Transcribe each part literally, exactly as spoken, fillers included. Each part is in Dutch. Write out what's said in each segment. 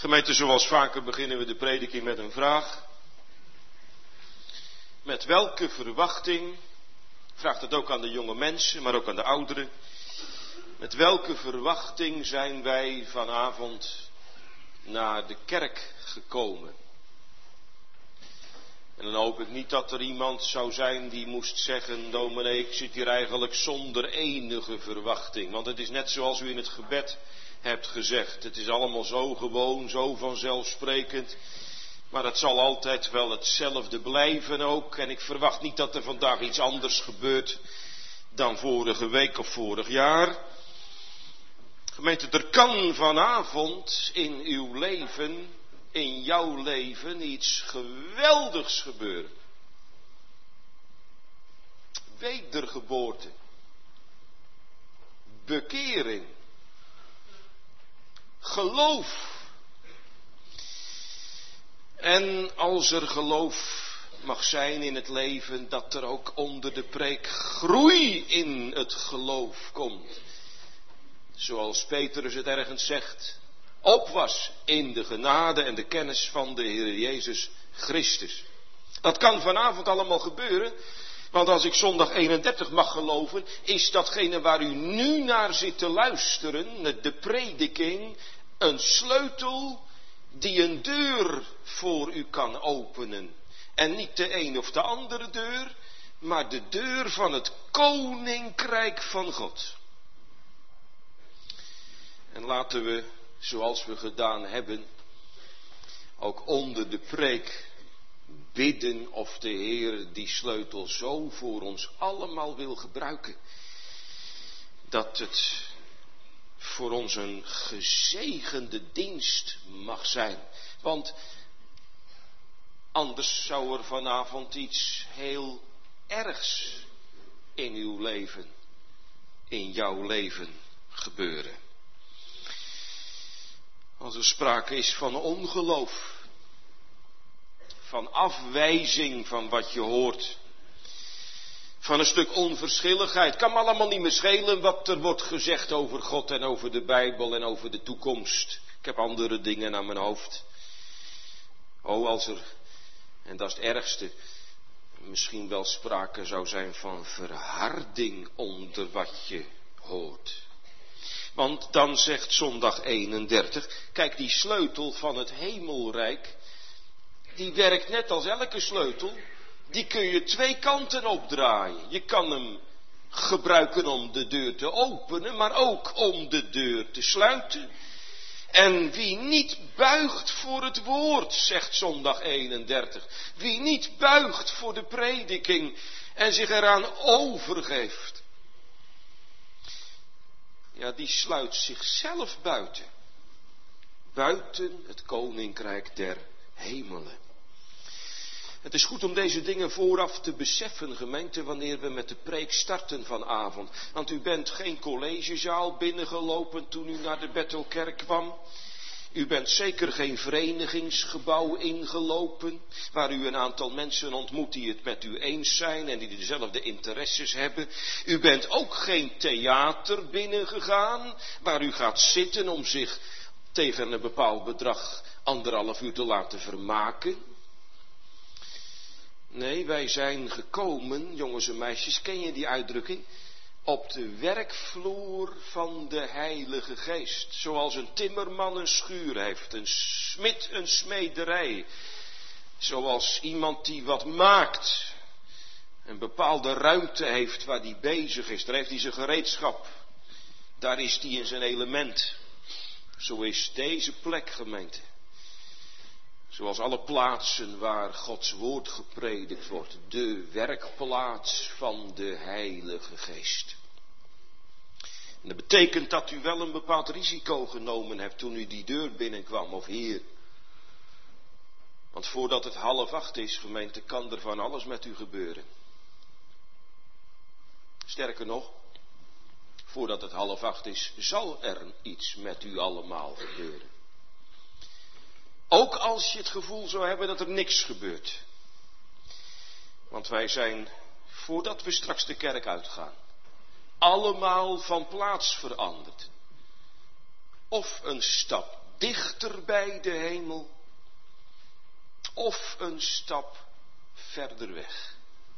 Gemeente, zoals vaker beginnen we de prediking met een vraag. Met welke verwachting, vraagt het ook aan de jonge mensen, maar ook aan de ouderen. Met welke verwachting zijn wij vanavond naar de kerk gekomen? En dan hoop ik niet dat er iemand zou zijn die moest zeggen, dominee, ik zit hier eigenlijk zonder enige verwachting. Want het is net zoals u in het gebed hebt gezegd. Het is allemaal zo gewoon, zo vanzelfsprekend. Maar het zal altijd wel hetzelfde blijven ook. En ik verwacht niet dat er vandaag iets anders gebeurt dan vorige week of vorig jaar. Gemeente, er kan vanavond in uw leven, in jouw leven, iets geweldigs gebeuren. Wedergeboorte. Bekering. Geloof. En als er geloof mag zijn in het leven, dat er ook onder de preek groei in het geloof komt. Zoals Petrus het ergens zegt, opwas in de genade en de kennis van de Heer Jezus Christus. Dat kan vanavond allemaal gebeuren, want als ik zondag eenendertig mag geloven, is datgene waar u nu naar zit te luisteren, de prediking, een sleutel die een deur voor u kan openen. En niet de een of de andere deur, maar de deur van het koninkrijk van God. En laten we, zoals we gedaan hebben, ook onder de preek bidden of de Heer die sleutel zo voor ons allemaal wil gebruiken, dat het voor ons een gezegende dienst mag zijn. Want anders zou er vanavond iets heel ergs in uw leven, in jouw leven gebeuren. Als er sprake is van ongeloof, van afwijzing van wat je hoort, van een stuk onverschilligheid. Kan me allemaal niet meer schelen wat er wordt gezegd over God en over de Bijbel en over de toekomst. Ik heb andere dingen aan mijn hoofd. Oh, als er, en dat is het ergste, misschien wel sprake zou zijn van verharding onder wat je hoort. Want dan zegt zondag eenendertig, kijk, die sleutel van het hemelrijk, die werkt net als elke sleutel. Die kun je twee kanten opdraaien. Je kan hem gebruiken om de deur te openen, maar ook om de deur te sluiten. En wie niet buigt voor het woord, zegt zondag eenendertig, wie niet buigt voor de prediking en zich eraan overgeeft, ja, die sluit zichzelf buiten. Buiten het koninkrijk der hemelen. Het is goed om deze dingen vooraf te beseffen, gemeente, wanneer we met de preek starten vanavond. Want u bent geen collegezaal binnengelopen toen u naar de Bethelkerk kwam. U bent zeker geen verenigingsgebouw ingelopen, waar u een aantal mensen ontmoet die het met u eens zijn en die dezelfde interesses hebben. U bent ook geen theater binnengegaan, waar u gaat zitten om zich tegen een bepaald bedrag anderhalf uur te laten vermaken. Nee, wij zijn gekomen, jongens en meisjes, ken je die uitdrukking? Op de werkvloer van de Heilige Geest. Zoals een timmerman een schuur heeft, een smid een smederij. Zoals iemand die wat maakt, een bepaalde ruimte heeft waar die bezig is. Daar heeft hij zijn gereedschap. Daar is hij in zijn element. Zo is deze plek, gemeente. Zoals alle plaatsen waar Gods woord gepredikt wordt. De werkplaats van de Heilige Geest. En dat betekent dat u wel een bepaald risico genomen hebt toen u die deur binnenkwam, of hier. Want voordat het half acht is, gemeente, kan er van alles met u gebeuren. Sterker nog, voordat het half acht is, zal er iets met u allemaal gebeuren. Ook als je het gevoel zou hebben dat er niks gebeurt. Want wij zijn, voordat we straks de kerk uitgaan, allemaal van plaats veranderd. Of een stap dichter bij de hemel of een stap verder weg.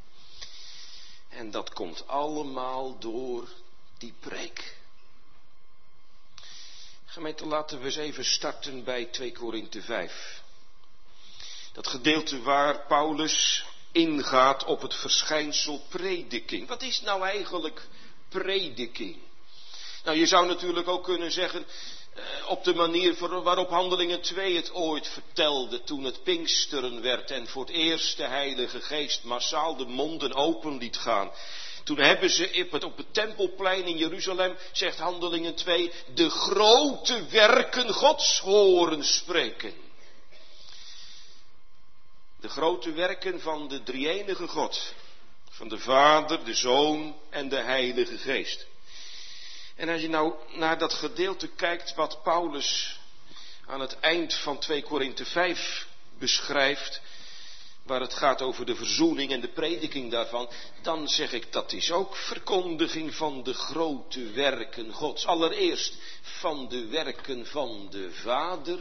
En dat komt allemaal door die preek. Gemeente, laten we eens even starten bij twee Korinthe vijf. Dat gedeelte waar Paulus ingaat op het verschijnsel prediking. Wat is nou eigenlijk prediking? Nou, je zou natuurlijk ook kunnen zeggen, eh, op de manier waarop Handelingen twee het ooit vertelde, toen het Pinksteren werd en voor het eerst de Heilige Geest massaal de monden open liet gaan. Toen hebben ze op het, op het Tempelplein in Jeruzalem, zegt Handelingen twee, de grote werken Gods horen spreken. De grote werken van de drie-enige God. Van de Vader, de Zoon en de Heilige Geest. En als je nou naar dat gedeelte kijkt wat Paulus aan het eind van twee Korinthe vijf beschrijft, waar het gaat over de verzoening en de prediking daarvan, dan zeg ik dat is ook verkondiging van de grote werken Gods. Allereerst van de werken van de Vader.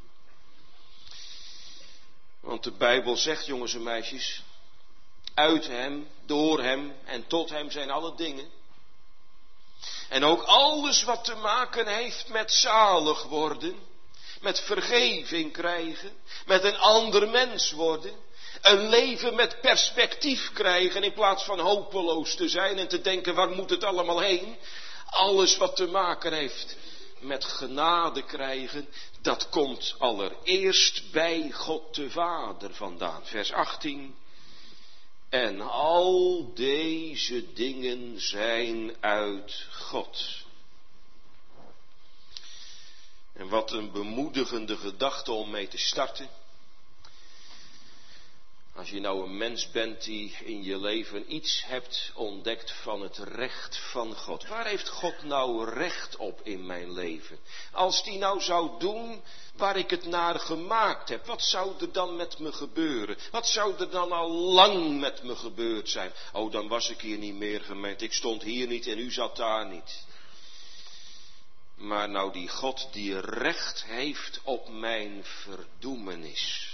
Want de Bijbel zegt, jongens en meisjes, uit hem, door hem en tot hem zijn alle dingen. En ook alles wat te maken heeft met zalig worden, met vergeving krijgen, met een ander mens worden, een leven met perspectief krijgen in plaats van hopeloos te zijn en te denken waar moet het allemaal heen. Alles wat te maken heeft met genade krijgen, dat komt allereerst bij God de Vader vandaan. Vers achttien. En al deze dingen zijn uit God. En wat een bemoedigende gedachte om mee te starten. Als je nou een mens bent die in je leven iets hebt ontdekt van het recht van God. Waar heeft God nou recht op in mijn leven? Als die nou zou doen waar ik het naar gemaakt heb, wat zou er dan met me gebeuren? Wat zou er dan al lang met me gebeurd zijn? Oh, dan was ik hier niet meer, gemeente. Ik stond hier niet en u zat daar niet. Maar nou die God die recht heeft op mijn verdoemenis,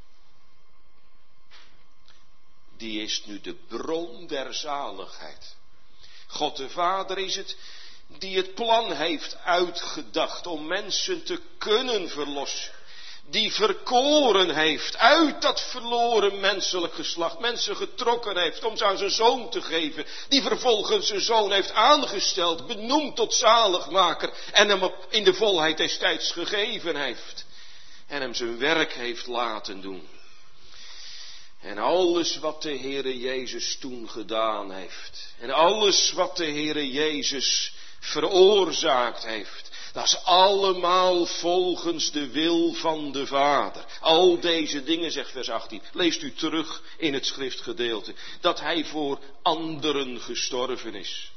die is nu de bron der zaligheid. God de Vader is het die het plan heeft uitgedacht om mensen te kunnen verlossen. Die verkoren heeft uit dat verloren menselijk geslacht. Mensen getrokken heeft om ze aan zijn zoon te geven. Die vervolgens zijn zoon heeft aangesteld, benoemd tot zaligmaker. En hem op, in de volheid des tijds gegeven heeft. En hem zijn werk heeft laten doen. En alles wat de Heere Jezus toen gedaan heeft. En alles wat de Heere Jezus veroorzaakt heeft. Dat is allemaal volgens de wil van de Vader. Al deze dingen, zegt vers achttien, leest u terug in het schriftgedeelte. Dat hij voor anderen gestorven is.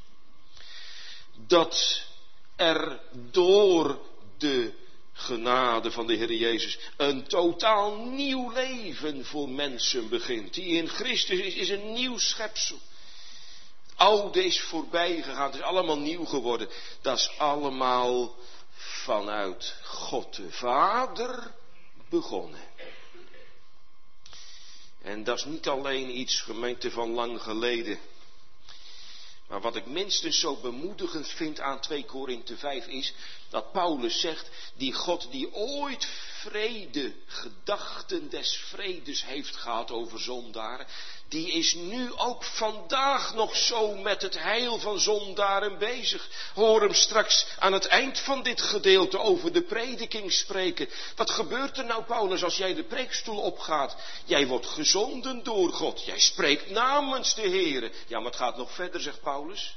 Dat er door de genade van de Heer Jezus een totaal nieuw leven voor mensen begint. Die in Christus is, is een nieuw schepsel. Het oude is voorbij gegaan, het is allemaal nieuw geworden. Dat is allemaal vanuit God de Vader begonnen. En dat is niet alleen iets, gemeente, van lang geleden. Maar wat ik minstens zo bemoedigend vind aan twee Korinthe vijf is dat Paulus zegt, die God die ooit vrede, gedachten des vredes heeft gehad over zondaren, die is nu ook vandaag nog zo met het heil van zondaren bezig. Hoor hem straks aan het eind van dit gedeelte over de prediking spreken. Wat gebeurt er nou, Paulus, als jij de preekstoel opgaat? Jij wordt gezonden door God. Jij spreekt namens de Heere. Ja, maar het gaat nog verder, zegt Paulus.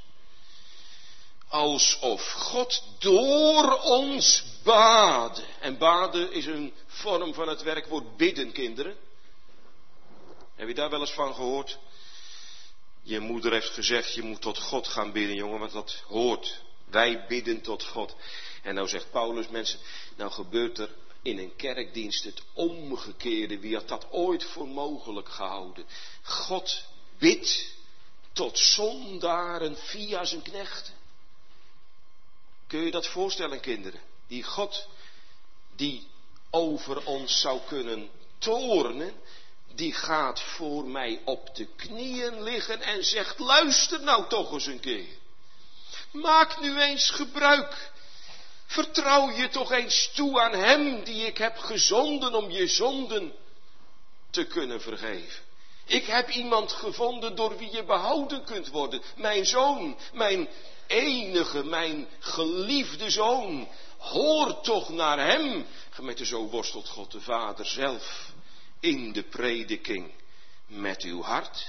Alsof God door ons baden. En baden is een vorm van het werkwoord bidden, kinderen. Heb je daar wel eens van gehoord? Je moeder heeft gezegd, je moet tot God gaan bidden, jongen, want dat hoort. Wij bidden tot God. En nou zegt Paulus, mensen, nou gebeurt er in een kerkdienst het omgekeerde. Wie had dat ooit voor mogelijk gehouden? God bidt tot zondaren via zijn knechten. Kun je dat voorstellen, kinderen? Die God, die over ons zou kunnen toornen, die gaat voor mij op de knieën liggen en zegt, luister nou toch eens een keer. Maak nu eens gebruik. Vertrouw je toch eens toe aan hem die ik heb gezonden om je zonden te kunnen vergeven. Ik heb iemand gevonden door wie je behouden kunt worden. Mijn zoon, mijn enige, mijn geliefde zoon. Hoor toch naar hem. Gemeente, zo worstelt God de Vader zelf in de prediking met uw hart.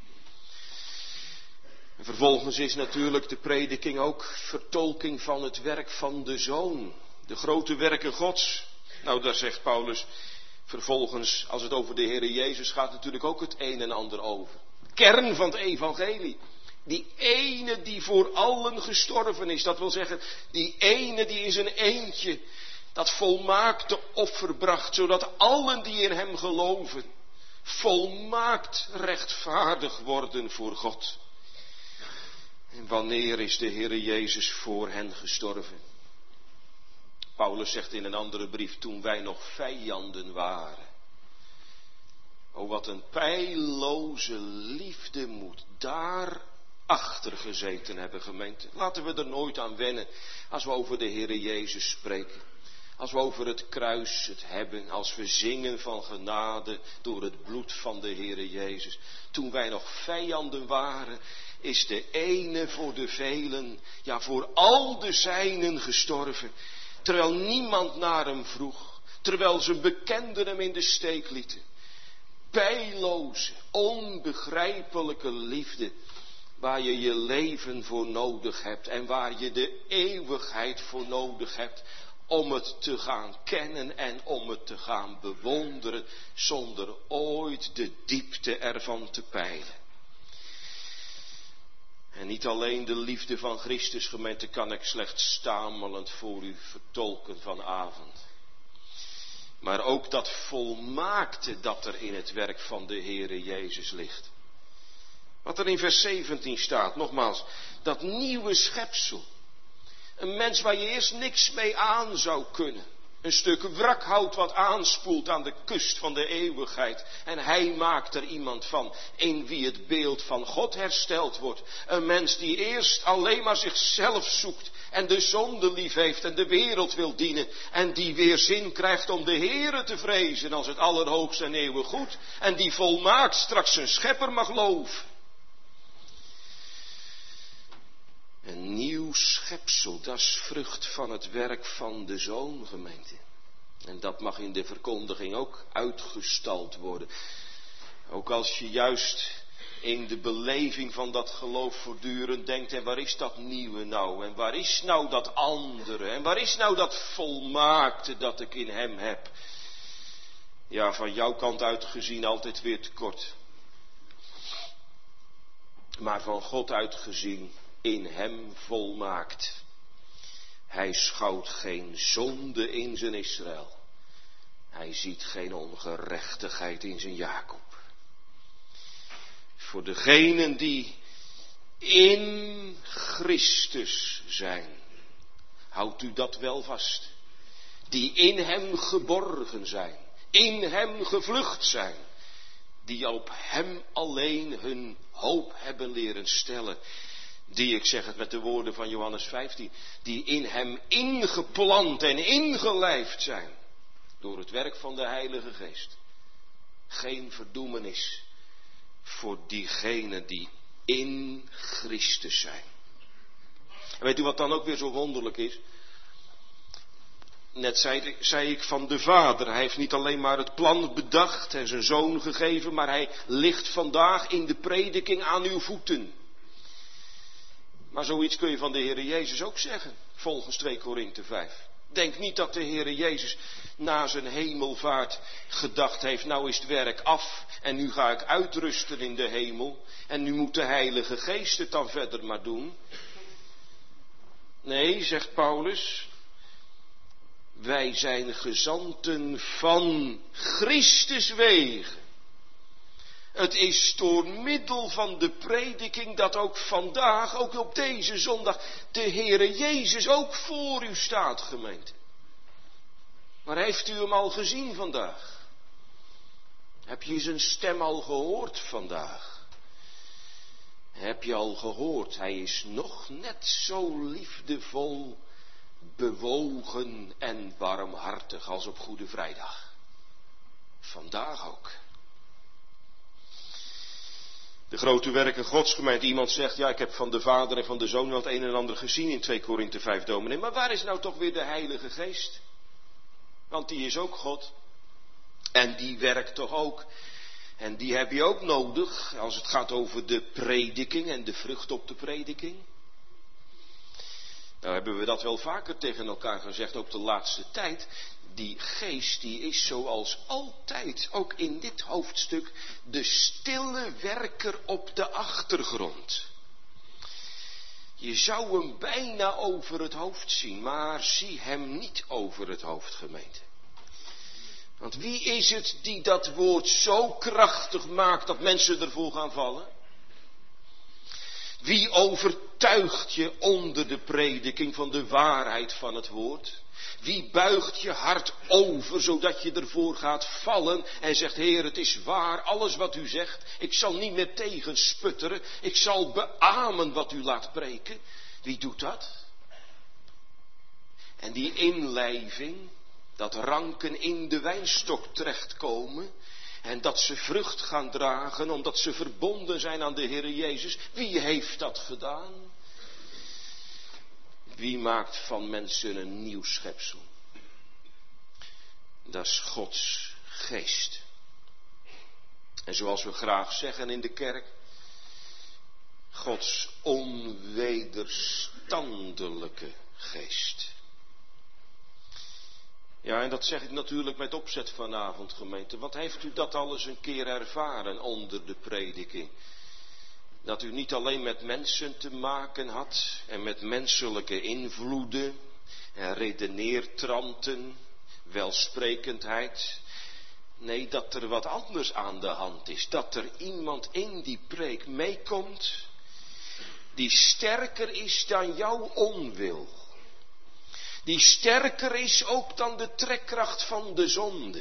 En vervolgens is natuurlijk de prediking ook vertolking van het werk van de Zoon. De grote werken Gods. Nou, daar zegt Paulus vervolgens, als het over de Heere Jezus gaat, natuurlijk ook het een en ander over. Kern van het evangelie. Die ene die voor allen gestorven is. Dat wil zeggen, die ene die in zijn eentje dat volmaakte offer bracht. Zodat allen die in hem geloven volmaakt rechtvaardig worden voor God. En wanneer is de Heere Jezus voor hen gestorven? Paulus zegt in een andere brief, toen wij nog vijanden waren. O, wat een pijloze liefde moet daar achter gezeten hebben, gemeente. Laten we er nooit aan wennen als we over de Heere Jezus spreken. Als we over het kruis het hebben, als we zingen van genade door het bloed van de Heere Jezus. Toen wij nog vijanden waren, is de ene voor de velen, ja voor al de zijnen gestorven. Terwijl niemand naar hem vroeg, terwijl zijn bekenden hem in de steek lieten. Pijloze, onbegrijpelijke liefde, waar je je leven voor nodig hebt en waar je de eeuwigheid voor nodig hebt om het te gaan kennen en om het te gaan bewonderen, zonder ooit de diepte ervan te peilen. En niet alleen de liefde van Christus, gemeente, kan ik slechts stamelend voor u vertolken vanavond. Maar ook dat volmaakte dat er in het werk van de Heere Jezus ligt. Wat er in vers zeventien staat, nogmaals, dat nieuwe schepsel. Een mens waar je eerst niks mee aan zou kunnen. Een stuk wrakhout wat aanspoelt aan de kust van de eeuwigheid. En hij maakt er iemand van in wie het beeld van God hersteld wordt. Een mens die eerst alleen maar zichzelf zoekt en de zonde lief heeft en de wereld wil dienen. En die weer zin krijgt om de Heere te vrezen als het allerhoogste en eeuwig goed. En die volmaakt straks zijn schepper mag loven. Een nieuw schepsel, dat is vrucht van het werk van de Zoon, gemeente. En dat mag in de verkondiging ook uitgestald worden. Ook als je juist in de beleving van dat geloof voortdurend denkt, en waar is dat nieuwe nou? En waar is nou dat andere? En waar is nou dat volmaakte dat ik in hem heb? Ja, van jouw kant uit gezien altijd weer tekort. Maar van God uit gezien in hem volmaakt. Hij schouwt geen zonde in zijn Israël. Hij ziet geen ongerechtigheid in zijn Jacob. Voor degenen die in Christus zijn, houdt u dat wel vast. Die in hem geborgen zijn, in hem gevlucht zijn. Die op hem alleen hun hoop hebben leren stellen. Die, ik zeg het met de woorden van Johannes vijftien, die in hem ingeplant en ingelijfd zijn. Door het werk van de Heilige Geest. Geen verdoemenis voor diegenen die in Christus zijn. En weet u wat dan ook weer zo wonderlijk is? Net zei, zei ik van de Vader. Hij heeft niet alleen maar het plan bedacht en zijn Zoon gegeven, maar hij ligt vandaag in de prediking aan uw voeten. Maar zoiets kun je van de Heere Jezus ook zeggen, volgens twee Korinthe vijf. Denk niet dat de Heere Jezus na zijn hemelvaart gedacht heeft, nou is het werk af en nu ga ik uitrusten in de hemel en nu moet de Heilige Geest het dan verder maar doen. Nee, zegt Paulus, wij zijn gezanten van Christus wegen. Het is door middel van de prediking dat ook vandaag, ook op deze zondag, de Heere Jezus ook voor u staat, gemeente. Maar heeft u hem al gezien vandaag? Heb je zijn stem al gehoord vandaag? Heb je al gehoord, hij is nog net zo liefdevol, bewogen en warmhartig als op Goede Vrijdag. Vandaag ook. De grote werken Godsgemeente. Iemand zegt, ja, ik heb van de Vader en van de Zoon wel het een en ander gezien in twee Korinthe vijf, dominee. Maar waar is nou toch weer de Heilige Geest? Want die is ook God. En die werkt toch ook. En die heb je ook nodig als het gaat over de prediking en de vrucht op de prediking. Nou hebben we dat wel vaker tegen elkaar gezegd, ook de laatste tijd. Die geest die is zoals altijd, ook in dit hoofdstuk, de stille werker op de achtergrond. Je zou hem bijna over het hoofd zien, maar zie hem niet over het hoofd, gemeente. Want wie is het die dat woord zo krachtig maakt dat mensen ervoor gaan vallen? Wie overtuigt je onder de prediking van de waarheid van het woord? Wie buigt je hart over, zodat je ervoor gaat vallen en zegt, Heer, het is waar, alles wat u zegt. Ik zal niet meer tegensputteren, ik zal beamen wat u laat preken. Wie doet dat? En die inlijving, dat ranken in de wijnstok terechtkomen en dat ze vrucht gaan dragen omdat ze verbonden zijn aan de Heer Jezus. Wie heeft dat gedaan? Wie maakt van mensen een nieuw schepsel? Dat is Gods geest. En zoals we graag zeggen in de kerk, Gods onwederstandelijke geest. Ja, en dat zeg ik natuurlijk met opzet vanavond, gemeente. Want heeft u dat al eens een keer ervaren onder de prediking? Dat u niet alleen met mensen te maken had en met menselijke invloeden en redeneertranten, welsprekendheid. Nee, dat er wat anders aan de hand is. Dat er iemand in die preek meekomt die sterker is dan jouw onwil. Die sterker is ook dan de trekkracht van de zonde.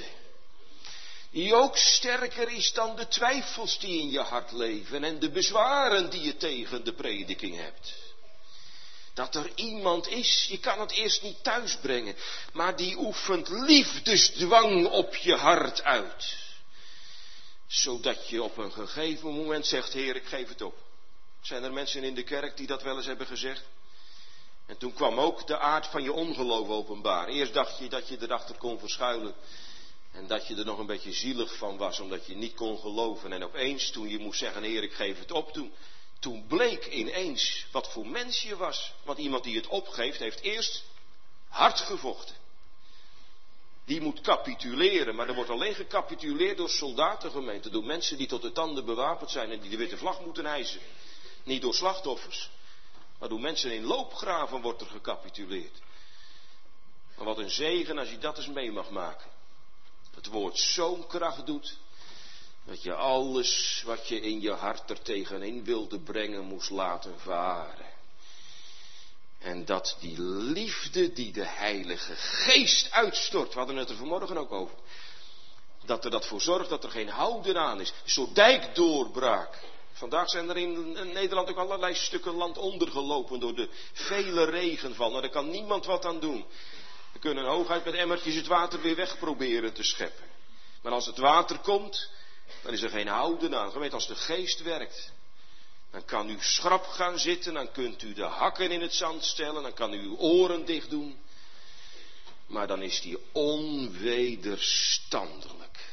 Die ook sterker is dan de twijfels die in je hart leven en de bezwaren die je tegen de prediking hebt. Dat er iemand is, je kan het eerst niet thuisbrengen, maar die oefent liefdesdwang op je hart uit. Zodat je op een gegeven moment zegt, Heer, ik geef het op. Zijn er mensen in de kerk die dat wel eens hebben gezegd? En toen kwam ook de aard van je ongeloof openbaar. Eerst dacht je dat je erachter kon verschuilen. En dat je er nog een beetje zielig van was, omdat je niet kon geloven. En opeens, toen je moest zeggen, Heer, ik geef het op, toen, toen bleek ineens wat voor mens je was. Want iemand die het opgeeft, heeft eerst hard gevochten. Die moet capituleren, maar er wordt alleen gecapituleerd door soldatengemeenten. Door mensen die tot de tanden bewapend zijn en die de witte vlag moeten hijsen. Niet door slachtoffers. Maar door mensen in loopgraven wordt er gecapituleerd. Maar wat een zegen als je dat eens mee mag maken. Het woord zo'n kracht doet, dat je alles wat je in je hart er tegenin wilde brengen moest laten varen. En dat die liefde die de Heilige Geest uitstort, we hadden het er vanmorgen ook over. Dat er dat voor zorgt dat er geen houden aan is. Zo'n dijkdoorbraak. Vandaag zijn er in Nederland ook allerlei stukken land ondergelopen door de vele regenval. Nou, daar kan niemand wat aan doen. We kunnen hooguit met emmertjes het water weer weg proberen te scheppen. Maar als het water komt, dan is er geen houden aan. Weet, als de geest werkt, dan kan u schrap gaan zitten, dan kunt u de hakken in het zand stellen, dan kan u uw oren dicht doen. Maar dan is die onwederstandelijk.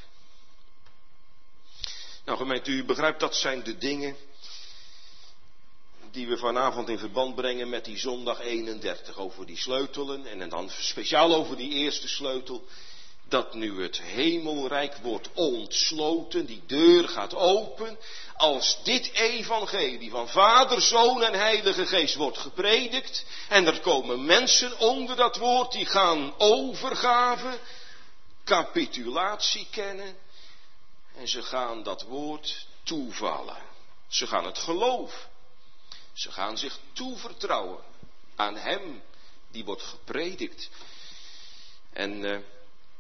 Nou gemeente, u begrijpt, dat zijn de dingen die we vanavond in verband brengen met die zondag eenendertig. Over die sleutelen en dan speciaal over die eerste sleutel. Dat nu het hemelrijk wordt ontsloten, die deur gaat open. Als dit evangelie van Vader, Zoon en Heilige Geest wordt gepredikt. En er komen mensen onder dat woord die gaan overgave, capitulatie kennen. En ze gaan dat woord toevallen. Ze gaan het geloven. Ze gaan zich toevertrouwen aan hem die wordt gepredikt. En uh,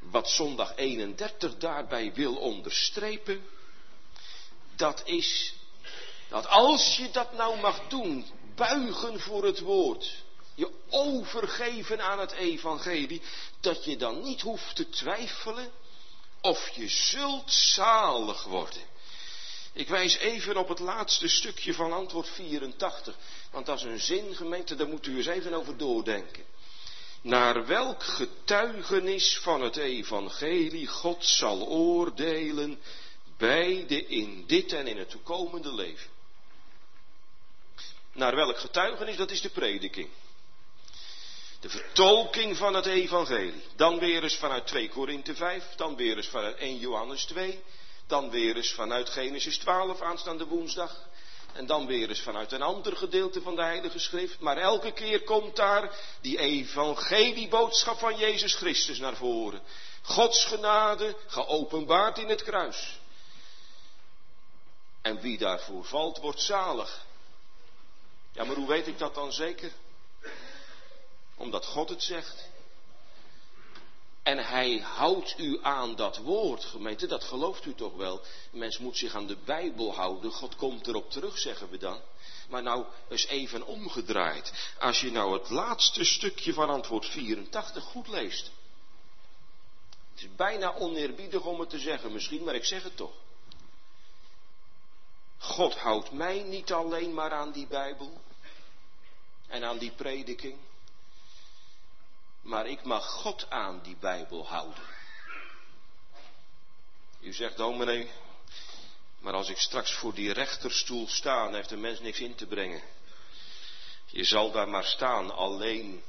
wat zondag eenendertig daarbij wil onderstrepen, dat is dat als je dat nou mag doen, buigen voor het woord, je overgeven aan het evangelie, dat je dan niet hoeft te twijfelen of je zult zalig worden. Ik wijs even op het laatste stukje van antwoord vierentachtig, want dat is een zin, gemeente, daar moet u eens even over doordenken. Naar welk getuigenis van het evangelie God zal oordelen, beide in dit en in het toekomende leven. Naar welk getuigenis? Dat is de prediking. De vertolking van het evangelie. Dan weer eens vanuit twee Korinthe vijf, dan weer eens vanuit eerste Johannes twee, dan weer eens vanuit Genesis twaalf aanstaande woensdag. En dan weer eens vanuit een ander gedeelte van de Heilige Schrift. Maar elke keer komt daar die evangelieboodschap van Jezus Christus naar voren. Gods genade, geopenbaard in het kruis. En wie daarvoor valt, wordt zalig. Ja, maar hoe weet ik dat dan zeker? Omdat God het zegt. En hij houdt u aan dat woord, gemeente, dat gelooft u toch wel. Een mens moet zich aan de Bijbel houden, God komt erop terug, zeggen we dan. Maar nou eens even omgedraaid. Als je nou het laatste stukje van antwoord vierentachtig goed leest. Het is bijna oneerbiedig om het te zeggen misschien, maar ik zeg het toch. God houdt mij niet alleen maar aan die Bijbel en aan die prediking. Maar ik mag God aan die Bijbel houden. U zegt, dominee, maar als ik straks voor die rechterstoel sta, dan heeft de mens niks in te brengen. Je zal daar maar staan, alleen.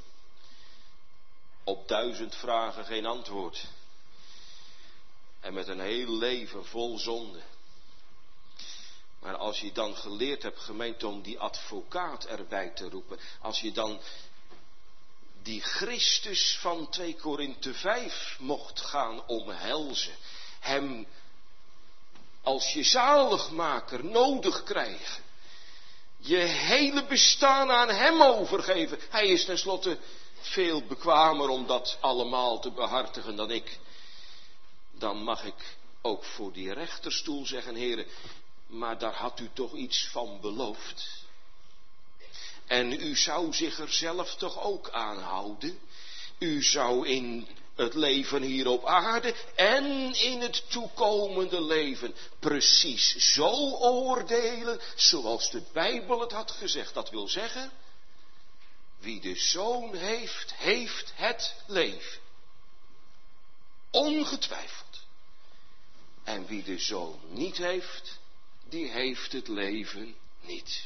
Op duizend vragen geen antwoord. En met een heel leven vol zonde. Maar als je dan geleerd hebt, gemeente, om die advocaat erbij te roepen. Als je dan die Christus van twee Korinthe vijf mocht gaan omhelzen. Hem als je zaligmaker nodig krijgen. Je hele bestaan aan hem overgeven. Hij is tenslotte veel bekwamer om dat allemaal te behartigen dan ik. Dan mag ik ook voor die rechterstoel zeggen, heren, maar daar had u toch iets van beloofd. En u zou zich er zelf toch ook aan houden. U zou in het leven hier op aarde en in het toekomende leven precies zo oordelen zoals de Bijbel het had gezegd. Dat wil zeggen, wie de Zoon heeft, heeft het leven. Ongetwijfeld. En wie de Zoon niet heeft, die heeft het leven niet.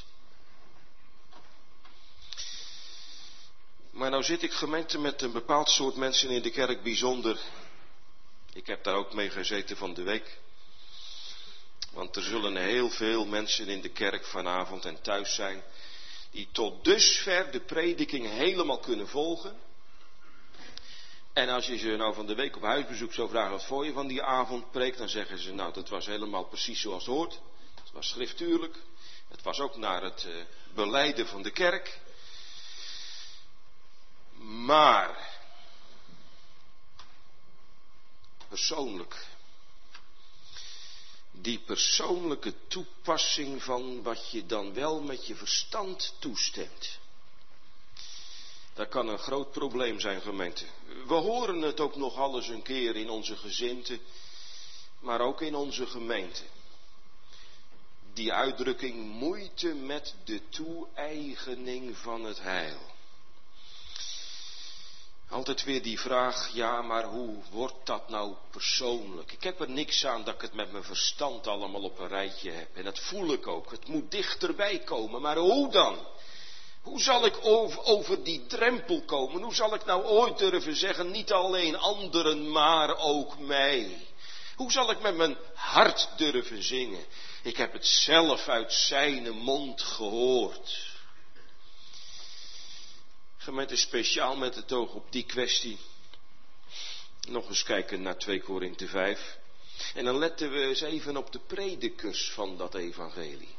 Maar nou zit ik, gemeente, met een bepaald soort mensen in de kerk bijzonder. Ik heb daar ook mee gezeten van de week. Want er zullen heel veel mensen in de kerk vanavond en thuis zijn, die tot dusver de prediking helemaal kunnen volgen. En als je ze nou van de week op huisbezoek zou vragen, wat vond je van die avondpreek, dan zeggen ze, nou, dat was helemaal precies zoals het hoort. Het was schriftuurlijk. Het was ook naar het uh, belijden van de kerk. Maar, persoonlijk, die persoonlijke toepassing van wat je dan wel met je verstand toestemt, dat kan een groot probleem zijn, gemeente. We horen het ook nog alles een keer in onze gezinte, maar ook in onze gemeente. Die uitdrukking moeite met de toe-eigening van het heil. Altijd weer die vraag, ja, maar hoe wordt dat nou persoonlijk? Ik heb er niks aan dat ik het met mijn verstand allemaal op een rijtje heb. En dat voel ik ook. Het moet dichterbij komen. Maar hoe dan? Hoe zal ik over, over die drempel komen? Hoe zal ik nou ooit durven zeggen, niet alleen anderen, maar ook mij? Hoe zal ik met mijn hart durven zingen? Ik heb het zelf uit zijn mond gehoord. Gemeente, speciaal met het oog op die kwestie. Nog eens kijken naar twee Korinthe vijf. En dan letten we eens even op de predikers van dat evangelie.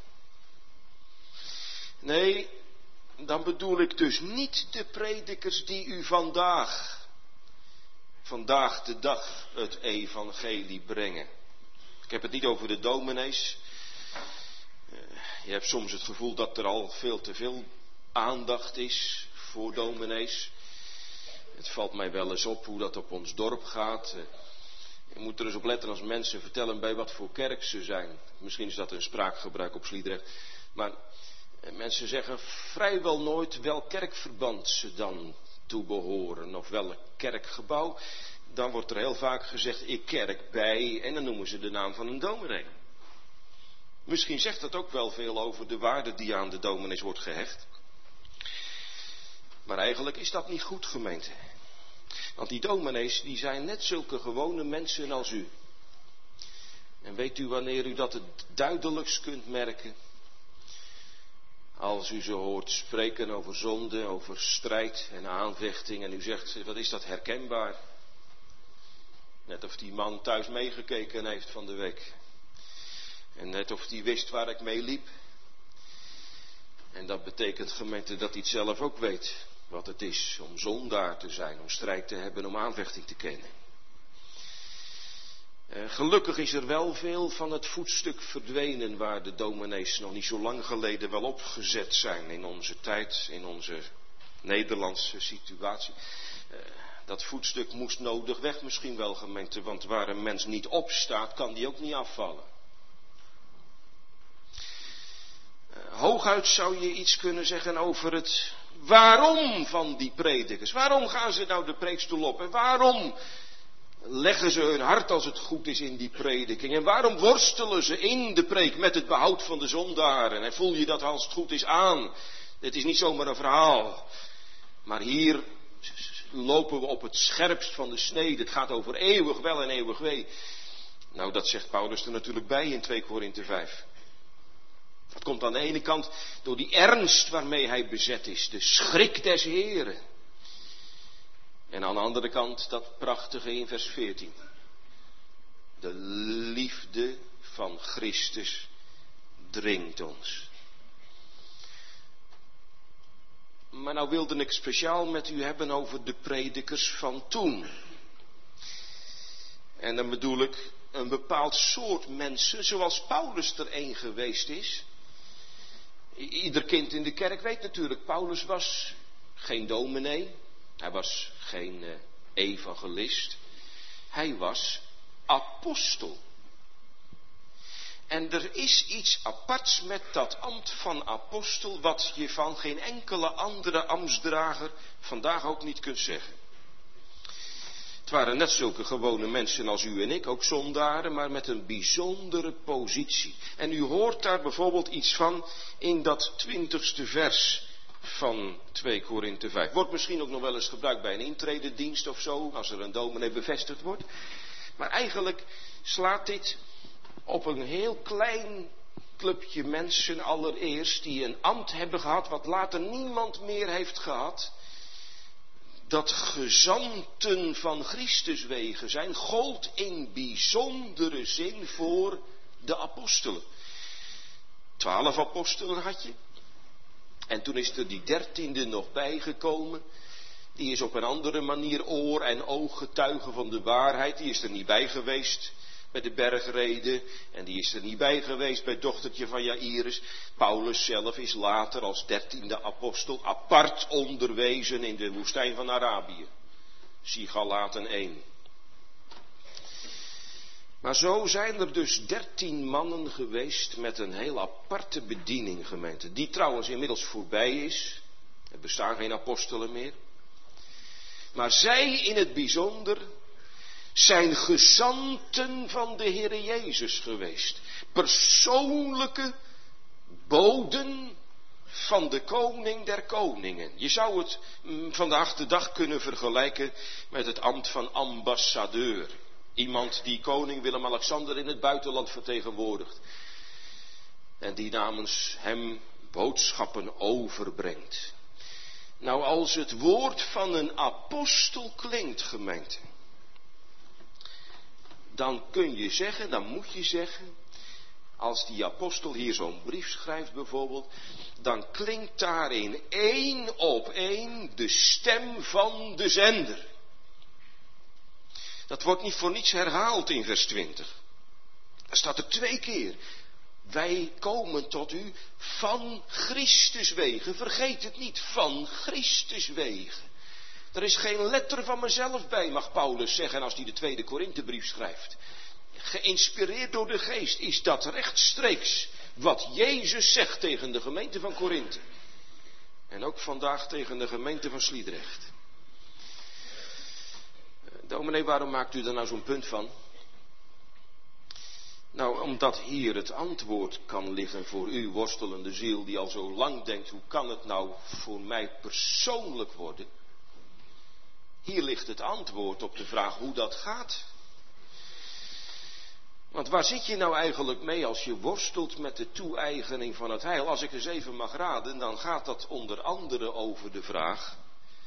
Nee, dan bedoel ik dus niet de predikers die u vandaag vandaag de dag het evangelie brengen. Ik heb het niet over de dominees. Je hebt soms het gevoel dat er al veel te veel aandacht is voor dominees. Het valt mij wel eens op hoe dat op ons dorp gaat. Je moet er eens op letten als mensen vertellen bij wat voor kerk ze zijn. Misschien is dat een spraakgebruik op Sliedrecht. Maar mensen zeggen vrijwel nooit welk kerkverband ze dan toebehoren. Of welk kerkgebouw. Dan wordt er heel vaak gezegd, ik kerk bij. En dan noemen ze de naam van een dominee. Misschien zegt dat ook wel veel over de waarde die aan de dominees wordt gehecht. Maar eigenlijk is dat niet goed, gemeente. Want die dominees, die zijn net zulke gewone mensen als u. En weet u wanneer u dat het duidelijkst kunt merken? Als u ze hoort spreken over zonde, over strijd en aanvechting. En u zegt, wat is dat herkenbaar? Net of die man thuis meegekeken heeft van de week. En net of die wist waar ik mee liep. En dat betekent, gemeente, dat hij het zelf ook weet. Wat het is om zondaar te zijn, om strijd te hebben, om aanvechting te kennen. Uh, gelukkig is er wel veel van het voetstuk verdwenen waar de dominees nog niet zo lang geleden wel opgezet zijn in onze tijd, in onze Nederlandse situatie. Uh, dat voetstuk moest nodig weg misschien wel, gemeente, want waar een mens niet opstaat, kan die ook niet afvallen. Uh, hooguit zou je iets kunnen zeggen over het waarom van die predikers. Waarom gaan ze nou de preekstoel op? En waarom leggen ze hun hart als het goed is in die prediking? En waarom worstelen ze in de preek met het behoud van de zondaren? En voel je dat als het goed is aan? Het is niet zomaar een verhaal. Maar hier lopen we op het scherpst van de snede. Het gaat over eeuwig wel en eeuwig wee. Nou, dat zegt Paulus er natuurlijk bij in twee Korinthe vijf. Dat komt aan de ene kant door die ernst waarmee hij bezet is. De schrik des Heren. En aan de andere kant dat prachtige in vers veertien. De liefde van Christus dringt ons. Maar nou wilde ik speciaal met u hebben over de predikers van toen. En dan bedoel ik een bepaald soort mensen, zoals Paulus er een geweest is. Ieder kind in de kerk weet natuurlijk, Paulus was geen dominee. Hij was geen uh, evangelist. Hij was apostel. En er is iets aparts met dat ambt van apostel, wat je van geen enkele andere ambtsdrager vandaag ook niet kunt zeggen. Het waren net zulke gewone mensen als u en ik, ook zondaren, maar met een bijzondere positie. En u hoort daar bijvoorbeeld iets van in dat twintigste vers van twee Korinthe vijf. Wordt misschien ook nog wel eens gebruikt bij een intrededienst of zo, als er een dominee bevestigd wordt. Maar eigenlijk slaat dit op een heel klein clubje mensen allereerst, die een ambt hebben gehad wat later niemand meer heeft gehad. Dat gezanten van Christus wegen zijn, gold in bijzondere zin voor de apostelen. Twaalf apostelen had je. En toen is er die dertiende nog bijgekomen. Die is op een andere manier oor en oog getuige van de waarheid. Die is er niet bij geweest bij de bergreden. En die is er niet bij geweest bij het dochtertje van Jairus. Paulus zelf is later als dertiende apostel apart onderwezen in de woestijn van Arabië. Zie Galaten één. Maar zo zijn er dus dertien mannen geweest met een heel aparte bediening, gemeente. Die trouwens inmiddels voorbij is. Er bestaan geen apostelen meer. Maar zij in het bijzonder zijn gezanten van de Heere Jezus geweest. Persoonlijke boden van de koning der koningen. Je zou het vandaag de dag kunnen vergelijken met het ambt van ambassadeur. Iemand die koning Willem-Alexander in het buitenland vertegenwoordigt. En die namens hem boodschappen overbrengt. Nou, als het woord van een apostel klinkt, gemeente, dan kun je zeggen, dan moet je zeggen, als die apostel hier zo'n brief schrijft bijvoorbeeld, dan klinkt daarin één op één de stem van de zender. wordt niet voor niets herhaald in vers twintig. Daar staat er twee keer. Wij komen tot u van Christus wegen. Vergeet het niet, van Christus wegen. Er is geen letter van mezelf bij, mag Paulus zeggen als hij de tweede Korinthebrief schrijft. Geïnspireerd door de geest is dat rechtstreeks wat Jezus zegt tegen de gemeente van Korinthe. En ook vandaag tegen de gemeente van Sliedrecht. Dominee, waarom maakt u er nou zo'n punt van? Nou, omdat hier het antwoord kan liggen voor uw worstelende ziel die al zo lang denkt, hoe kan het nou voor mij persoonlijk worden? Hier ligt het antwoord op de vraag hoe dat gaat. Want waar zit je nou eigenlijk mee als je worstelt met de toe-eigening van het heil? Als ik eens even mag raden, dan gaat dat onder andere over de vraag: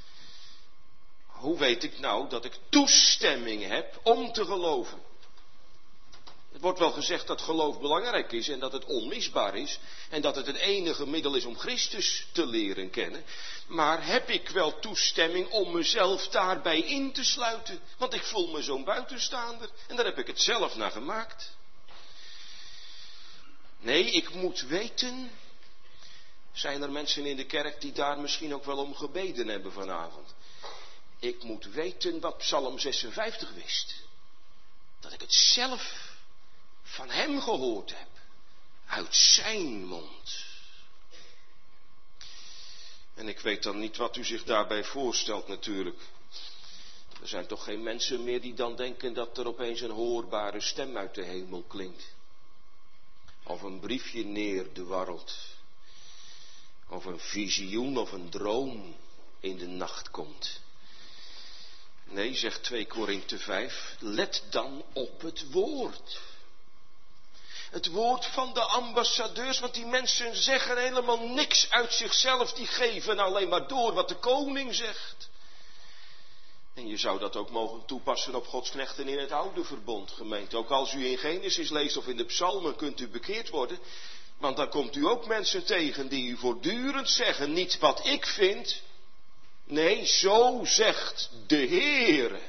hoe weet ik nou dat ik toestemming heb om te geloven? Het wordt wel gezegd dat geloof belangrijk is en dat het onmisbaar is en dat het het enige middel is om Christus te leren kennen. Maar heb ik wel toestemming om mezelf daarbij in te sluiten? Want ik voel me zo'n buitenstaander en daar heb ik het zelf naar gemaakt. Nee, ik moet weten. Zijn er mensen in de kerk die daar misschien ook wel om gebeden hebben vanavond? Ik moet weten wat Psalm zesenvijftig wist. Dat ik het zelf van hem gehoord heb. Uit zijn mond. En ik weet dan niet wat u zich daarbij voorstelt natuurlijk. Er zijn toch geen mensen meer die dan denken dat er opeens een hoorbare stem uit de hemel klinkt. Of een briefje neerdwarrelt. Of een visioen of een droom in de nacht komt. Nee, zegt twee Korinthe vijf, let dan op het woord. Het woord van de ambassadeurs, want die mensen zeggen helemaal niks uit zichzelf, die geven alleen maar door wat de koning zegt. En je zou dat ook mogen toepassen op Gods knechten in het oude verbond, gemeente. Ook als u in Genesis leest of in de psalmen kunt u bekeerd worden, want dan komt u ook mensen tegen die u voortdurend zeggen, niet wat ik vind, nee, zo zegt de Heere.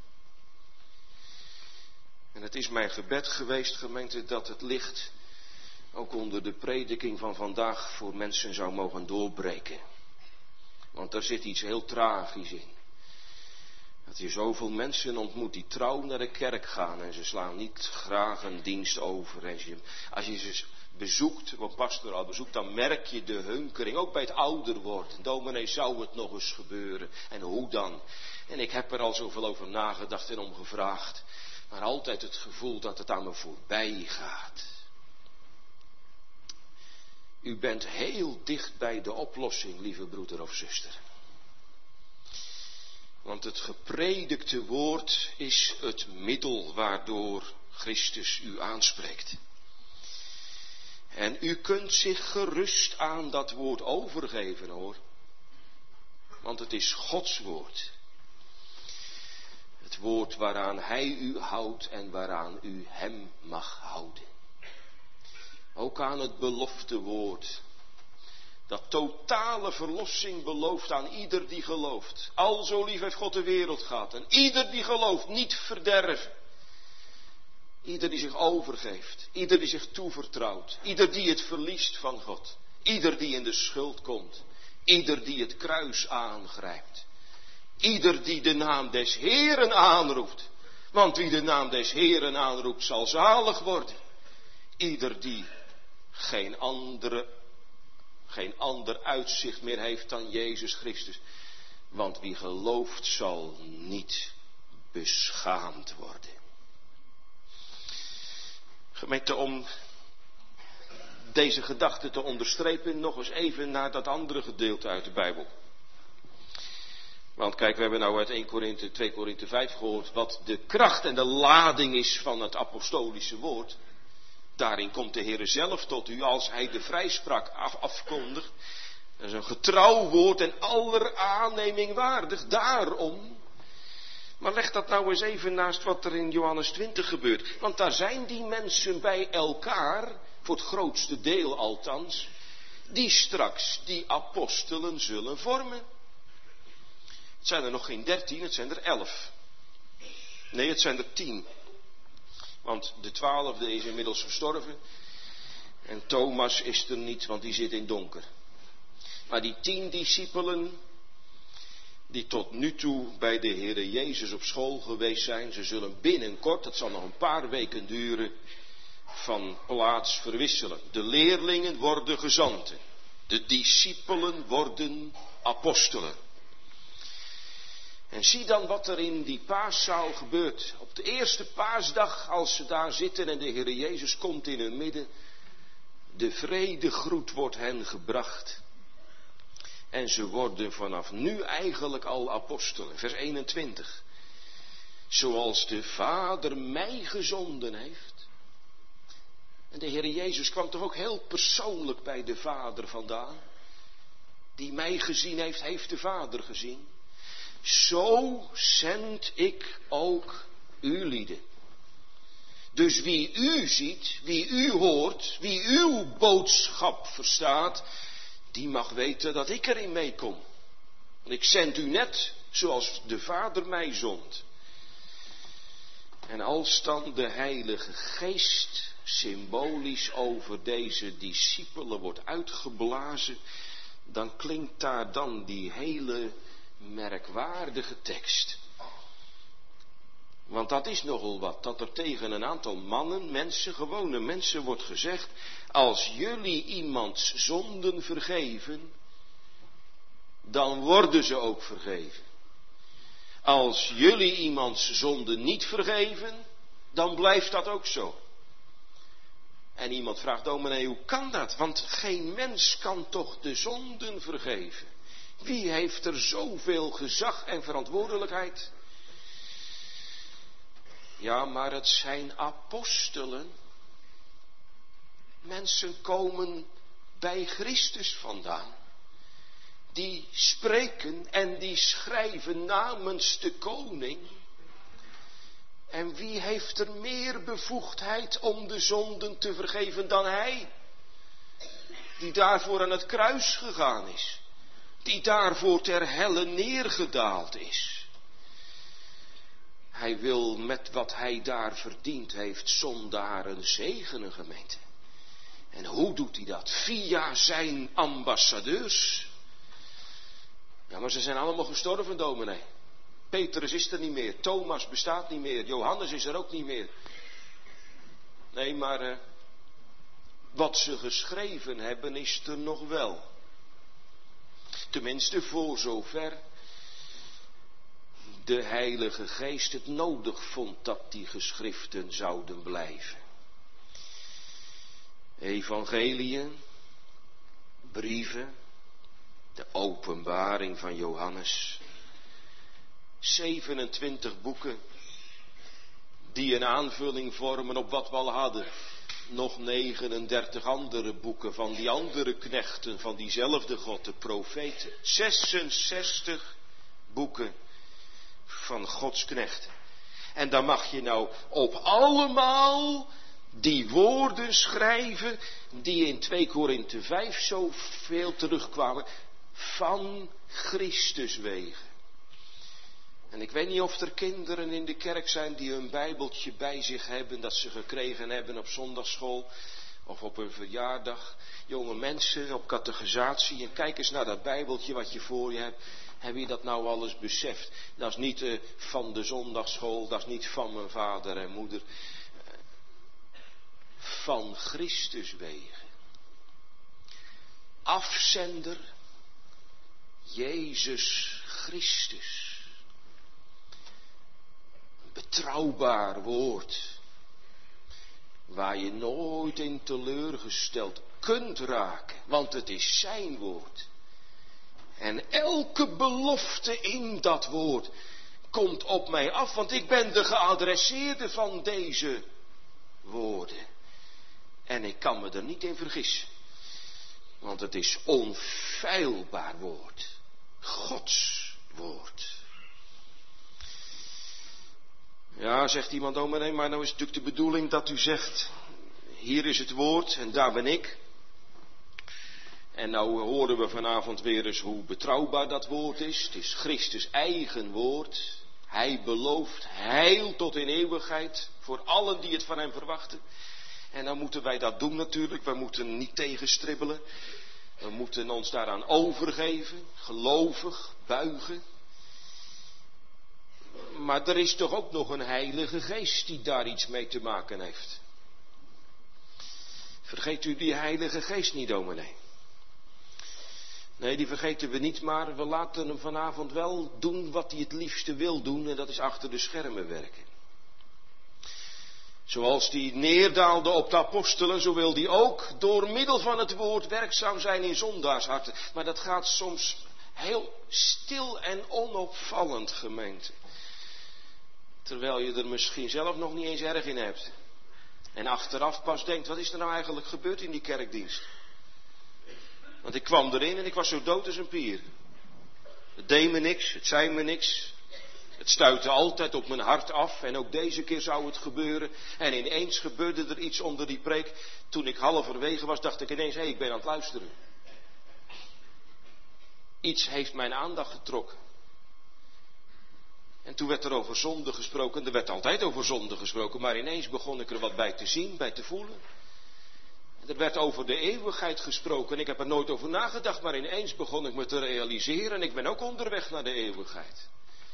En het is mijn gebed geweest, gemeente, dat het licht ook onder de prediking van vandaag voor mensen zou mogen doorbreken. Want daar zit iets heel tragisch in. Dat je zoveel mensen ontmoet die trouw naar de kerk gaan en ze slaan niet graag een dienst over. En je, als je ze bezoekt, wat pastor al bezoekt, dan merk je de hunkering, ook bij het ouder worden. Dominee, zou het nog eens gebeuren? En hoe dan? En ik heb er al zoveel over nagedacht en om gevraagd. Maar altijd het gevoel dat het aan me voorbij gaat. U bent heel dicht bij de oplossing, lieve broeder of zuster. Want het gepredikte woord is het middel waardoor Christus u aanspreekt. En u kunt zich gerust aan dat woord overgeven, hoor. Want het is Gods woord. Het woord waaraan hij u houdt en waaraan u hem mag houden. Ook aan het belofte woord. Dat totale verlossing belooft aan ieder die gelooft. Al zo lief heeft God de wereld gehad. En ieder die gelooft niet verderven. Ieder die zich overgeeft. Ieder die zich toevertrouwt. Ieder die het verliest van God. Ieder die in de schuld komt. Ieder die het kruis aangrijpt. Ieder die de naam des Heeren aanroept. Want wie de naam des Heeren aanroept zal zalig worden. Ieder die geen andere, geen ander uitzicht meer heeft dan Jezus Christus. Want wie gelooft zal niet beschaamd worden. Gemeente, om deze gedachte te onderstrepen, nog eens even naar dat andere gedeelte uit de Bijbel. Want kijk, we hebben nou uit eerste Korinthe, tweede Korinthe vijf gehoord wat de kracht en de lading is van het apostolische woord. Daarin komt de Heer zelf tot u als hij de vrijspraak af, afkondigt. Dat is een getrouw woord en aller aanneming waardig, daarom. Maar leg dat nou eens even naast wat er in Johannes twintig gebeurt. Want daar zijn die mensen bij elkaar, voor het grootste deel althans, die straks die apostelen zullen vormen. Het zijn er nog geen dertien, het zijn er elf. Nee, het zijn er tien. Want de twaalfde is inmiddels verstorven. En Thomas is er niet, want die zit in donker. Maar die tien discipelen, die tot nu toe bij de Heere Jezus op school geweest zijn, ze zullen binnenkort, dat zal nog een paar weken duren, van plaats verwisselen. De leerlingen worden gezanten. De discipelen worden apostelen. En zie dan wat er in die paaszaal gebeurt. Op de eerste paasdag, als ze daar zitten en de Heere Jezus komt in hun midden, de vredegroet wordt hen gebracht. En ze worden vanaf nu eigenlijk al apostelen. Vers eenentwintig. Zoals de Vader mij gezonden heeft. En de Heere Jezus kwam toch ook heel persoonlijk bij de Vader vandaan. Die mij gezien heeft, heeft de Vader gezien. Zo zend ik ook u lieden. Dus wie u ziet, wie u hoort, wie uw boodschap verstaat, die mag weten dat ik erin meekom. Want ik zend u net zoals de Vader mij zond. En als dan de Heilige Geest symbolisch over deze discipelen wordt uitgeblazen, dan klinkt daar dan die hele merkwaardige tekst. Want dat is nogal wat, dat er tegen een aantal mannen, mensen, gewone mensen wordt gezegd, als jullie iemands zonden vergeven, dan worden ze ook vergeven. Als jullie iemands zonden niet vergeven, dan blijft dat ook zo. En iemand vraagt, dominee, hoe kan dat? Want geen mens kan toch de zonden vergeven? Wie heeft er zoveel gezag en verantwoordelijkheid? Ja, maar het zijn apostelen. Mensen komen bij Christus vandaan. Die spreken en die schrijven namens de koning. En wie heeft er meer bevoegdheid om de zonden te vergeven dan hij? Die daarvoor aan het kruis gegaan is. Die daarvoor ter helle neergedaald is. Hij wil met wat hij daar verdiend heeft zondaren zegenen, gemeente. En hoe doet hij dat? Via zijn ambassadeurs. Ja, maar ze zijn allemaal gestorven, dominee. Petrus is er niet meer. Thomas bestaat niet meer. Johannes is er ook niet meer. Nee, maar uh, wat ze geschreven hebben is er nog wel. Tenminste voor zover de Heilige Geest het nodig vond dat die geschriften zouden blijven. Evangeliën, brieven, de openbaring van Johannes. zevenentwintig boeken die een aanvulling vormen op wat we al hadden. Nog negenendertig andere boeken van die andere knechten van diezelfde God, de profeten. zesenzestig boeken van Gods knechten. En dan mag je nou op allemaal die woorden schrijven die in twee Korinthe vijf zoveel terugkwamen. Van Christus wegen. En ik weet niet of er kinderen in de kerk zijn die hun bijbeltje bij zich hebben, dat ze gekregen hebben op zondagsschool of op een verjaardag. Jonge mensen op catechisatie, en kijk eens naar dat bijbeltje wat je voor je hebt. Heb je dat nou alles beseft? Dat is niet uh, van de zondagsschool, dat is niet van mijn vader en moeder. Uh, van Christus wegen. Afzender, Jezus Christus. Betrouwbaar woord, waar je nooit in teleurgesteld kunt raken, want het is zijn woord. En elke belofte in dat woord komt op mij af, want ik ben de geadresseerde van deze woorden. En ik kan me er niet in vergissen, want het is onfeilbaar woord, Gods woord. Ja, zegt iemand, oh maar nee, maar nou is het natuurlijk de bedoeling dat u zegt, hier is het woord en daar ben ik. En nou horen we vanavond weer eens hoe betrouwbaar dat woord is. Het is Christus eigen woord. Hij belooft heil tot in eeuwigheid voor allen die het van hem verwachten. En dan moeten wij dat doen natuurlijk. We moeten niet tegenstribbelen. We moeten ons daaraan overgeven, gelovig, buigen. Maar er is toch ook nog een Heilige Geest die daar iets mee te maken heeft. Vergeet u die Heilige Geest niet, dominee. Nee, die vergeten we niet, maar we laten hem vanavond wel doen wat hij het liefste wil doen. En dat is achter de schermen werken. Zoals die neerdaalde op de apostelen, zo wil die ook door middel van het woord werkzaam zijn in zondaarsharten. Maar dat gaat soms heel stil en onopvallend, gemeente. Terwijl je er misschien zelf nog niet eens erg in hebt. En achteraf pas denkt, wat is er nou eigenlijk gebeurd in die kerkdienst? Want ik kwam erin en ik was zo dood als een pier. Het deed me niks, het zei me niks. Het stuitte altijd op mijn hart af en ook deze keer zou het gebeuren. En ineens gebeurde er iets onder die preek. Toen ik halverwege was, dacht ik ineens, hé, hey, ik ben aan het luisteren. Iets heeft mijn aandacht getrokken. En toen werd er over zonde gesproken. Er werd altijd over zonde gesproken, maar ineens begon ik er wat bij te zien, bij te voelen. Er werd over de eeuwigheid gesproken en ik heb er nooit over nagedacht, maar ineens begon ik me te realiseren en ik ben ook onderweg naar de eeuwigheid.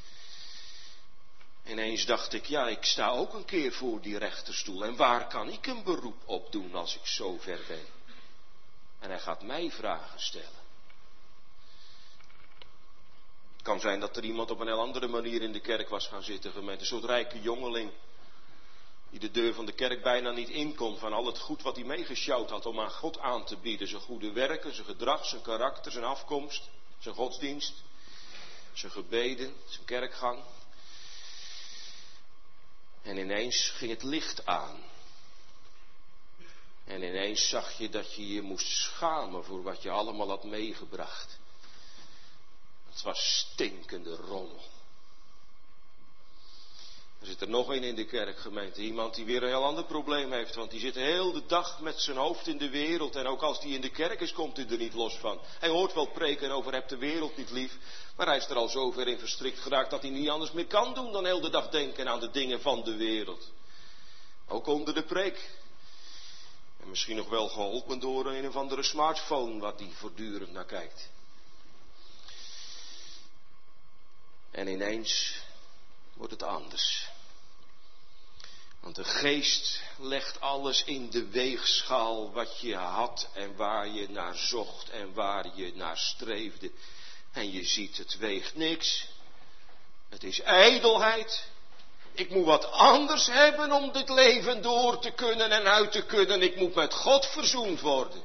Ineens dacht ik, ja, ik sta ook een keer voor die rechterstoel. En waar kan ik een beroep op doen als ik zo ver ben? En hij gaat mij vragen stellen. Het kan zijn dat er iemand op een heel andere manier in de kerk was gaan zitten, gemeente. Een soort rijke jongeling. Die de deur van de kerk bijna niet in kon van al het goed wat hij meegesjouwd had om aan God aan te bieden. Zijn goede werken, zijn gedrag, zijn karakter, zijn afkomst, zijn godsdienst, zijn gebeden, zijn kerkgang. En ineens ging het licht aan. En ineens zag je dat je je moest schamen voor wat je allemaal had meegebracht. Het was stinkende rommel. Er zit er nog een in de kerkgemeente. Iemand die weer een heel ander probleem heeft. Want die zit heel de dag met zijn hoofd in de wereld. En ook als die in de kerk is, komt hij er niet los van. Hij hoort wel preken over heb de wereld niet lief. Maar hij is er al zover in verstrikt geraakt dat hij niet anders meer kan doen dan heel de dag denken aan de dingen van de wereld. Ook onder de preek. En misschien nog wel geholpen door een of andere smartphone waar hij voortdurend naar kijkt. En ineens wordt het anders. Want de geest legt alles in de weegschaal wat je had en waar je naar zocht en waar je naar streefde. En je ziet, het weegt niks. Het is ijdelheid. Ik moet wat anders hebben om dit leven door te kunnen en uit te kunnen. Ik moet met God verzoend worden.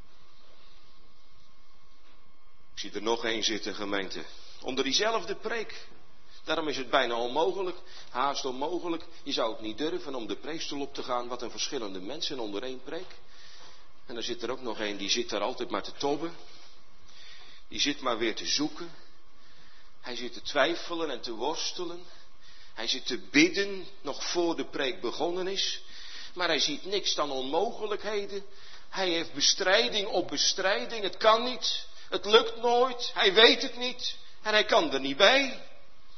Ik zie er nog één zitten, gemeente. Onder diezelfde preek. Daarom is het bijna onmogelijk, haast onmogelijk. Je zou het niet durven om de preekstoel op te gaan. Wat een verschillende mensen onder één preek. En dan zit er ook nog één, die zit daar altijd maar te tobben. Die zit maar weer te zoeken. Hij zit te twijfelen en te worstelen. Hij zit te bidden, nog voor de preek begonnen is. Maar hij ziet niks dan onmogelijkheden. Hij heeft bestrijding op bestrijding. Het kan niet. Het lukt nooit. Hij weet het niet. En hij kan er niet bij.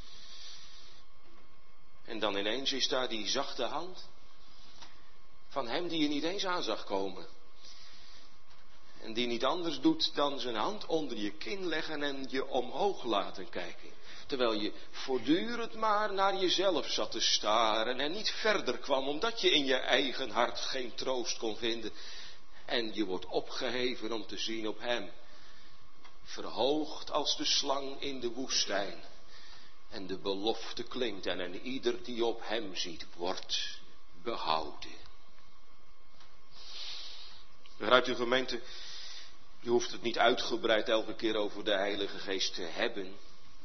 En dan ineens is daar die zachte hand van hem die je niet eens aan zag komen. En die niet anders doet dan zijn hand onder je kin leggen en je omhoog laten kijken. Terwijl je voortdurend maar naar jezelf zat te staren en niet verder kwam, omdat je in je eigen hart geen troost kon vinden. En je wordt opgeheven om te zien op hem, verhoogd als de slang in de woestijn. En de belofte klinkt en een ieder die op hem ziet, wordt behouden. Begrijpt u, gemeente, je hoeft het niet uitgebreid elke keer over de Heilige Geest te hebben.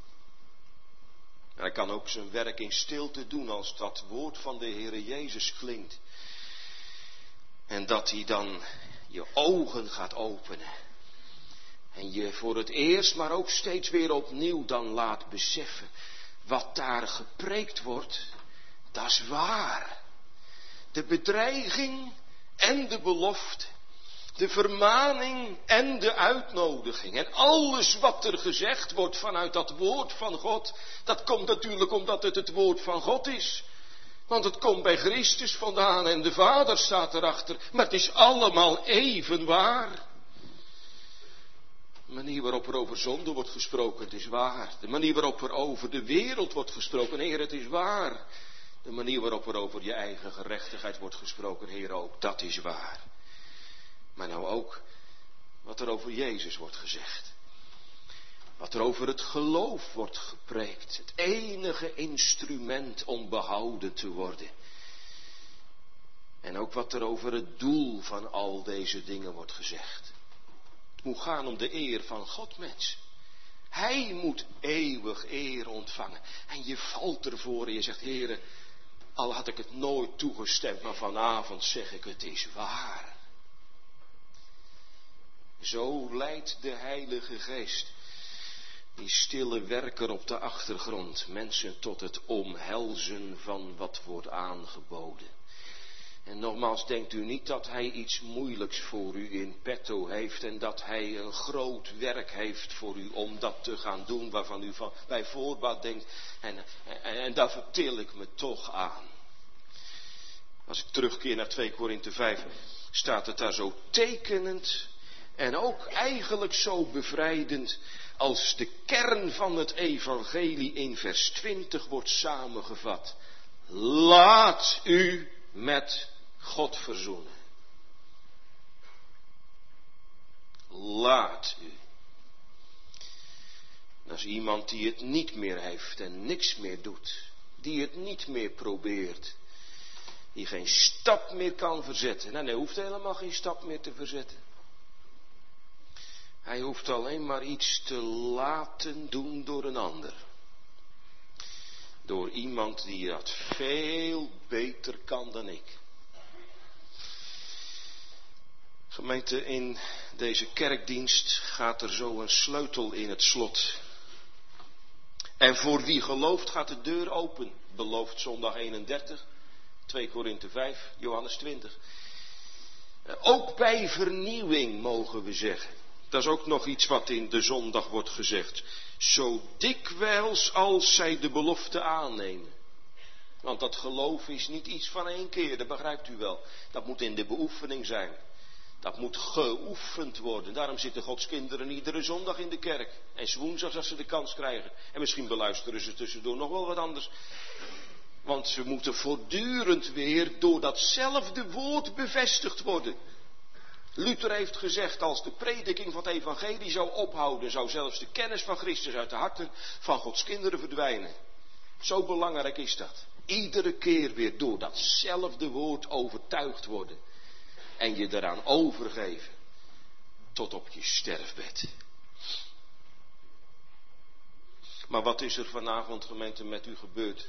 Hij kan ook zijn werk in stilte doen als dat woord van de Heere Jezus klinkt. En dat hij dan je ogen gaat openen. En je voor het eerst, maar ook steeds weer opnieuw dan laat beseffen. Wat daar gepreekt wordt, dat is waar. De bedreiging en de belofte. De vermaning en de uitnodiging. En alles wat er gezegd wordt vanuit dat woord van God, dat komt natuurlijk omdat het het woord van God is. Want het komt bij Christus vandaan en de Vader staat erachter. Maar het is allemaal even waar. De manier waarop er over zonde wordt gesproken, het is waar. De manier waarop er over de wereld wordt gesproken, Heer, het is waar. De manier waarop er over je eigen gerechtigheid wordt gesproken, Heer, ook, dat is waar. Maar nou ook wat er over Jezus wordt gezegd. Wat er over het geloof wordt gepreekt. Het enige instrument om behouden te worden. En ook wat er over het doel van al deze dingen wordt gezegd. Het moet gaan om de eer van God, mensen. Hij moet eeuwig eer ontvangen. En je valt ervoor en je zegt, Heere, al had ik het nooit toegestemd, maar vanavond zeg ik, het is waar. Zo leidt de Heilige Geest, die stille werker op de achtergrond, mensen tot het omhelzen van wat wordt aangeboden. En nogmaals, denkt u niet dat hij iets moeilijks voor u in petto heeft en dat hij een groot werk heeft voor u om dat te gaan doen waarvan u van, bij voorbaat denkt, en, en, en daar vertil ik me toch aan. Als ik terugkeer naar twee Korinthe vijf, staat het daar zo tekenend en ook eigenlijk zo bevrijdend als de kern van het evangelie in vers twintig wordt samengevat. Laat u met God verzoenen. Laat u. Dat is iemand die het niet meer heeft en niks meer doet. Die het niet meer probeert. Die geen stap meer kan verzetten. Nou, hij hoeft helemaal geen stap meer te verzetten. Hij hoeft alleen maar iets te laten doen door een ander. Door iemand die dat veel beter kan dan ik. Gemeente, in deze kerkdienst gaat er zo een sleutel in het slot. En voor wie gelooft gaat de deur open. Belooft zondag eenendertig, twee Korinthe vijf, Johannes twintig. Ook bij vernieuwing mogen we zeggen. Dat is ook nog iets wat in de zondag wordt gezegd. Zo dikwijls als zij de belofte aannemen. Want dat geloof is niet iets van één keer, dat begrijpt u wel. Dat moet in de beoefening zijn. Dat moet geoefend worden. Daarom zitten Gods kinderen iedere zondag in de kerk. En 's woensdags als ze de kans krijgen. En misschien beluisteren ze tussendoor nog wel wat anders. Want ze moeten voortdurend weer door datzelfde woord bevestigd worden. Luther heeft gezegd, als de prediking van het evangelie zou ophouden, zou zelfs de kennis van Christus uit de harten van Gods kinderen verdwijnen. Zo belangrijk is dat. Iedere keer weer door datzelfde woord overtuigd worden. En je eraan overgeven. Tot op je sterfbed. Maar wat is er vanavond, gemeente, met u gebeurd?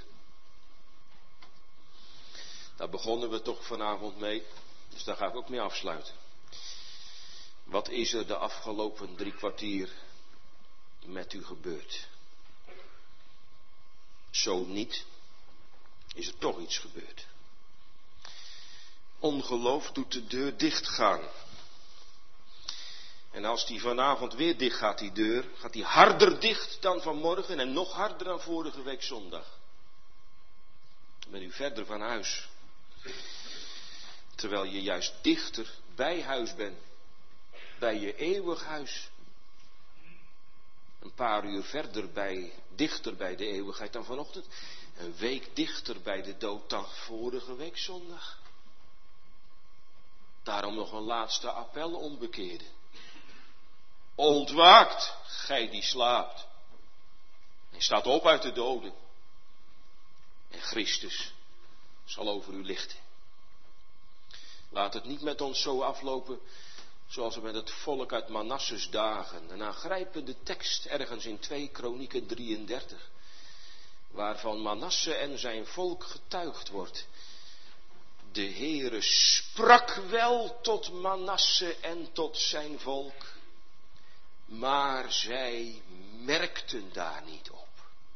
Daar begonnen we toch vanavond mee. Dus daar ga ik ook mee afsluiten. Wat is er de afgelopen drie kwartier met u gebeurd? Zo niet, is er toch iets gebeurd. Ongeloof doet de deur dichtgaan. En als die vanavond weer dicht gaat, die deur, gaat die harder dicht dan vanmorgen en nog harder dan vorige week zondag. Dan ben u verder van huis. Terwijl je juist dichter bij huis bent. Bij je eeuwig huis. Een paar uur verder bij, dichter bij de eeuwigheid dan vanochtend. Een week dichter bij de dood dan vorige week zondag. Daarom nog een laatste appel, onbekeerden. Ontwaakt, gij die slaapt. En staat op uit de doden. En Christus zal over u lichten. Laat het niet met ons zo aflopen zoals het met het volk uit Manasses dagen. Een aangrijpende tekst ergens in twee Kronieken drieëndertig. Waarvan Manasse en zijn volk getuigd wordt. De Heere sprak wel tot Manasse en tot zijn volk. Maar zij merkten daar niet op.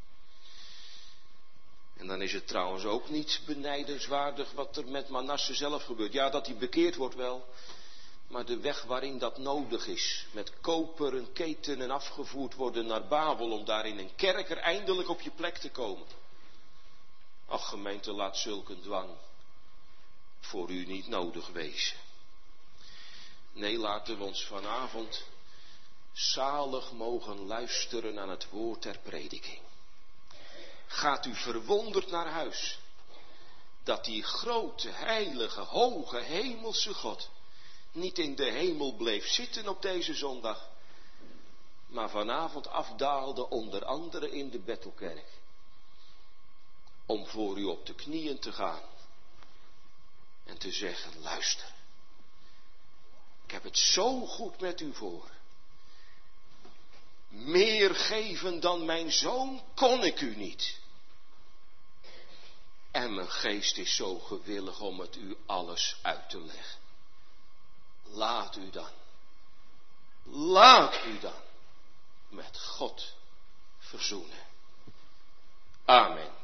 En dan is het trouwens ook niet benijdenswaardig wat er met Manasse zelf gebeurt. Ja, dat hij bekeerd wordt wel. Maar de weg waarin dat nodig is, met koperen ketenen afgevoerd worden naar Babel, om daar in een kerker eindelijk op je plek te komen. Ach, gemeente, laat zulk een dwang voor u niet nodig wezen. Nee, laten we ons vanavond zalig mogen luisteren aan het woord der prediking. Gaat u verwonderd naar huis, dat die grote, heilige, hoge, hemelse God niet in de hemel bleef zitten op deze zondag, maar vanavond afdaalde onder andere in de Bethelkerk, om voor u op de knieën te gaan en te zeggen, luister, ik heb het zo goed met u voor. Meer geven dan mijn zoon kon ik u niet. En mijn geest is zo gewillig om het u alles uit te leggen. Laat u dan, laat u dan met God verzoenen. Amen.